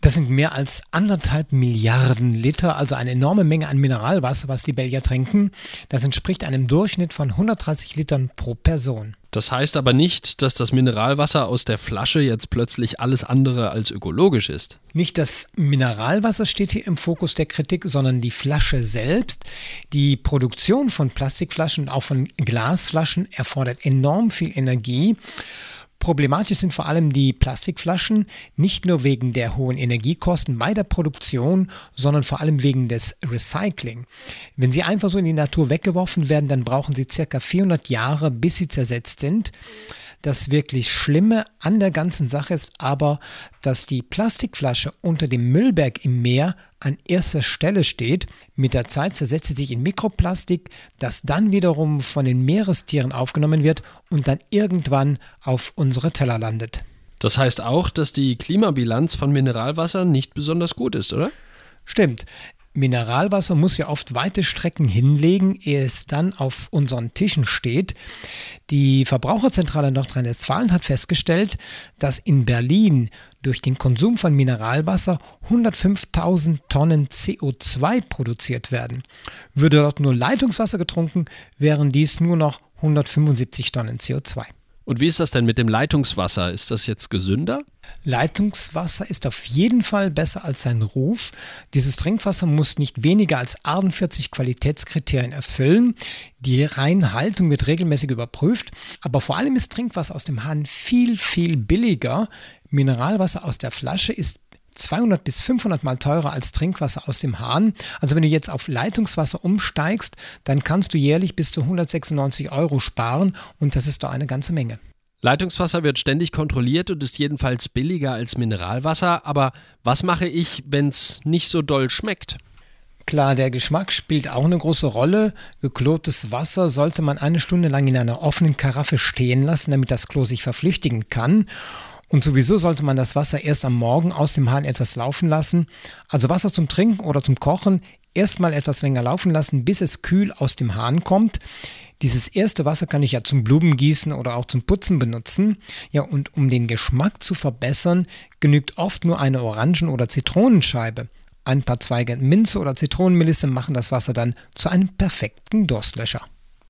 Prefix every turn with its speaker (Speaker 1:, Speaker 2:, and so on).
Speaker 1: Das sind mehr als 1,5 Milliarden Liter, also eine enorme Menge an Mineralwasser, was die Belgier trinken. Das entspricht einem Durchschnitt von 130 Litern pro Person.
Speaker 2: Das heißt aber nicht, dass das Mineralwasser aus der Flasche jetzt plötzlich alles andere als ökologisch ist.
Speaker 1: Nicht das Mineralwasser steht hier im Fokus der Kritik, sondern die Flasche selbst. Die Produktion von Plastikflaschen und auch von Glasflaschen erfordert enorm viel Energie. Problematisch sind vor allem die Plastikflaschen, nicht nur wegen der hohen Energiekosten bei der Produktion, sondern vor allem wegen des Recycling. Wenn sie einfach so in die Natur weggeworfen werden, dann brauchen sie ca. 400 Jahre, bis sie zersetzt sind. Das wirklich Schlimme an der ganzen Sache ist aber, dass die Plastikflasche unter dem Müllberg im Meer an erster Stelle steht. Mit der Zeit zersetzt sie sich in Mikroplastik, das dann wiederum von den Meerestieren aufgenommen wird und dann irgendwann auf unsere Teller landet.
Speaker 2: Das heißt auch, dass die Klimabilanz von Mineralwasser nicht besonders gut ist, oder?
Speaker 1: Stimmt. Mineralwasser muss ja oft weite Strecken hinlegen, ehe es dann auf unseren Tischen steht. Die Verbraucherzentrale Nordrhein-Westfalen hat festgestellt, dass in Berlin durch den Konsum von Mineralwasser 105.000 Tonnen CO2 produziert werden. Würde dort nur Leitungswasser getrunken, wären dies nur noch 175 Tonnen CO2.
Speaker 2: Und wie ist das denn mit dem Leitungswasser? Ist das jetzt gesünder?
Speaker 1: Leitungswasser ist auf jeden Fall besser als sein Ruf. Dieses Trinkwasser muss nicht weniger als 48 Qualitätskriterien erfüllen. Die Reinhaltung wird regelmäßig überprüft. Aber vor allem ist Trinkwasser aus dem Hahn viel, viel billiger. Mineralwasser aus der Flasche ist 200 bis 500 Mal teurer als Trinkwasser aus dem Hahn. Also wenn du jetzt auf Leitungswasser umsteigst, dann kannst du jährlich bis zu 196 € sparen und das ist doch eine ganze Menge.
Speaker 2: Leitungswasser wird ständig kontrolliert und ist jedenfalls billiger als Mineralwasser. Aber was mache ich, wenn es nicht so doll schmeckt?
Speaker 1: Klar, der Geschmack spielt auch eine große Rolle. Geklortes Wasser sollte man 1 Stunde lang in einer offenen Karaffe stehen lassen, damit das Chlor sich verflüchtigen kann. Und sowieso sollte man das Wasser erst am Morgen aus dem Hahn etwas laufen lassen. Also Wasser zum Trinken oder zum Kochen erstmal etwas länger laufen lassen, bis es kühl aus dem Hahn kommt. Dieses erste Wasser kann ich ja zum Blumengießen oder auch zum Putzen benutzen. Ja, und um den Geschmack zu verbessern, genügt oft nur eine Orangen- oder Zitronenscheibe. Ein paar Zweige Minze oder Zitronenmelisse machen das Wasser dann zu einem perfekten Durstlöscher.